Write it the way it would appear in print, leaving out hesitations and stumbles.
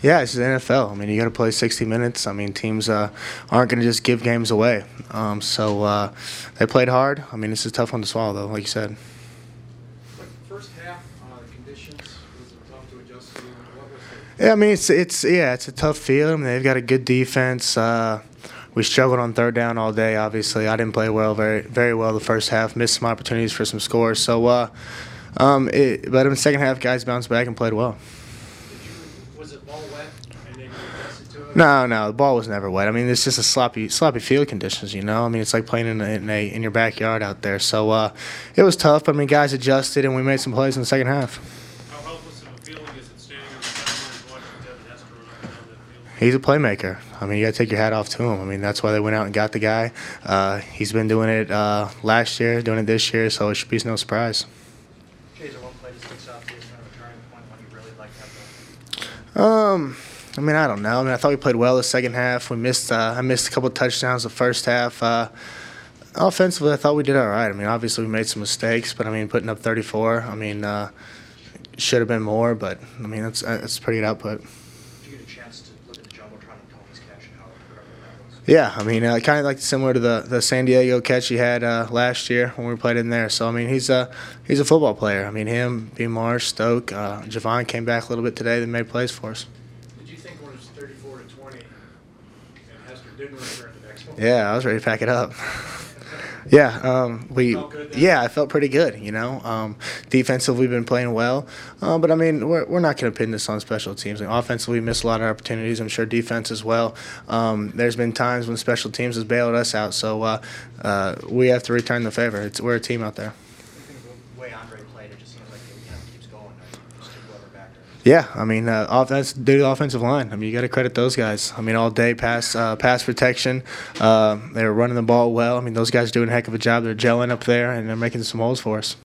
Yeah, it's the NFL. I mean, you got to play 60 minutes. I mean, teams aren't going to just give games away. So they played hard. I mean, it's a tough one to swallow, though, like you said. Like first half, the conditions was it tough to adjust to? What was Yeah, I mean, it's a tough field. I mean, they've got a good defense. We struggled on third down all day. Obviously, I didn't play very well the first half. Missed some opportunities for some scores. So, but in the second half, guys bounced back and played well. was it ball wet and then you adjusted to it? No, the ball was never wet. I mean, it's just a sloppy field conditions, you know. I mean, it's like playing in your backyard out there. So it was tough. But, I mean, guys adjusted and we made some plays in the second half. How helpless of a feeling is it standing on the sidelines watching Devin Hester run down that field? He's a playmaker. I mean, you got to take your hat off to him. I mean, that's why they went out and got the guy. He's been doing it last year, doing it this year, so it should be no surprise. Jay, is there one play that sticks out to you as kind of a turning point when you really like that? I mean, I don't know. I mean, I thought we played well the second half. I missed a couple of touchdowns the first half. Offensively, I thought we did all right. I mean, obviously we made some mistakes, but I mean, putting up 34, I mean, should have been more, but I mean, that's a pretty good output. Did you get a chance to look at the jumbotron and Tony's catch and how incredible that was? Yeah, I mean, kind of like similar to the San Diego catch he had last year when we played in there. So I mean, he's a football player. I mean, him, B. Marsh, Stoke, Javon came back a little bit today. They made plays for us. Did you think when it was 34-20 and Hester didn't return the next one? Yeah, I was ready to pack it up. Yeah, Felt good then? I felt pretty good. You know, defensively we've been playing well, but I mean we're not going to pin this on special teams. Like, offensively, we missed a lot of opportunities. I'm sure defense as well. There's been times when special teams has bailed us out, so we have to return the favor. We're a team out there. I think the way Andre played, it just seems like it keeps going. Just take whoever back there. Yeah, I mean, due to the offensive line. I mean, you got to credit those guys. I mean, all day pass protection. They were running the ball well. I mean, those guys are doing a heck of a job. They're gelling up there, and they're making some holes for us.